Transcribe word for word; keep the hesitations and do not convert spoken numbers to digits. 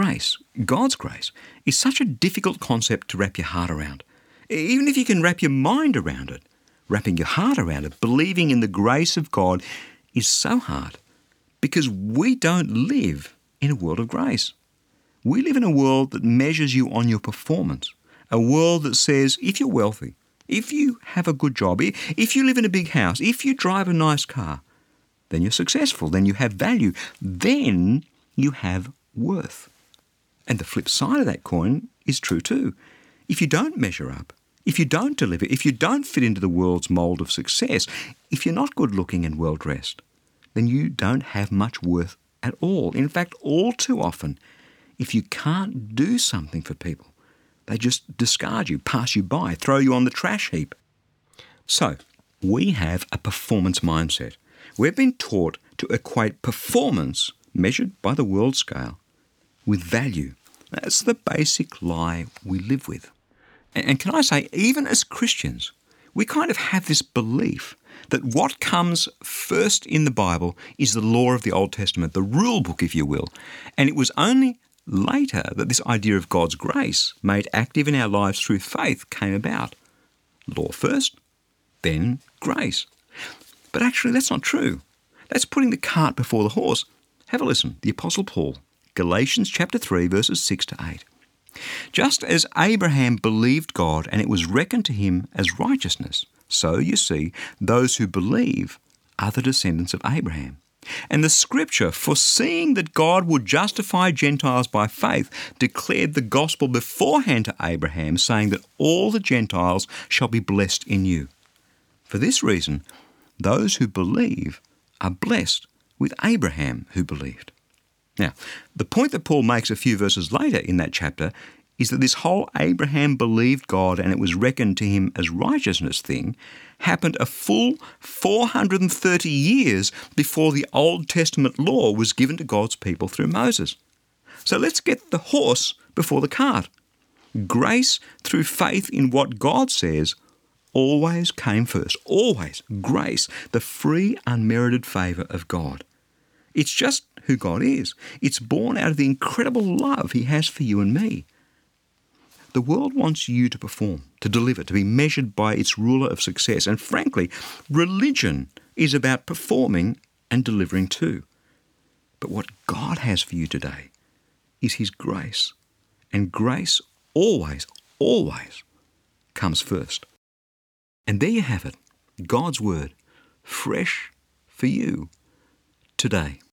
grace, God's grace, is such a difficult concept to wrap your heart around. Even if you can wrap your mind around it, wrapping your heart around it, believing in the grace of God is so hard because we don't live in a world of grace. We live in a world that measures you on your performance, a world that says if you're wealthy, if you have a good job, if you live in a big house, if you drive a nice car, then you're successful, then you have value, then you have worth. And the flip side of that coin is true too. If you don't measure up, if you don't deliver, if you don't fit into the world's mould of success, if you're not good looking and well dressed, then you don't have much worth at all. In fact, all too often, if you can't do something for people, they just discard you, pass you by, throw you on the trash heap. So, we have a performance mindset. We've been taught to equate performance, measured by the world scale, with value. That's the basic lie we live with. And can I say, even as Christians, we kind of have this belief that what comes first in the Bible is the law of the Old Testament, the rule book, if you will. And it was only later that this idea of God's grace, made active in our lives through faith, came about. Law first, then grace. But actually, that's not true. That's putting the cart before the horse. Have a listen. The Apostle Paul, Galatians chapter three, verses six to eight. Just as Abraham believed God and it was reckoned to him as righteousness, so, you see, those who believe are the descendants of Abraham. And the Scripture, foreseeing that God would justify Gentiles by faith, declared the gospel beforehand to Abraham, saying that all the Gentiles shall be blessed in you. For this reason, those who believe are blessed with Abraham who believed. Now, the point that Paul makes a few verses later in that chapter is that this whole Abraham believed God and it was reckoned to him as righteousness thing happened a full four hundred thirty years before the Old Testament law was given to God's people through Moses. So let's get the horse before the cart. Grace through faith in what God says always came first. Always. Grace, the free, unmerited favour of God. It's just who God is. It's born out of the incredible love he has for you and me. The world wants you to perform, to deliver, to be measured by its ruler of success. And frankly, religion is about performing and delivering too. But what God has for you today is his grace. And grace always, always comes first. And there you have it, God's word, fresh for you today.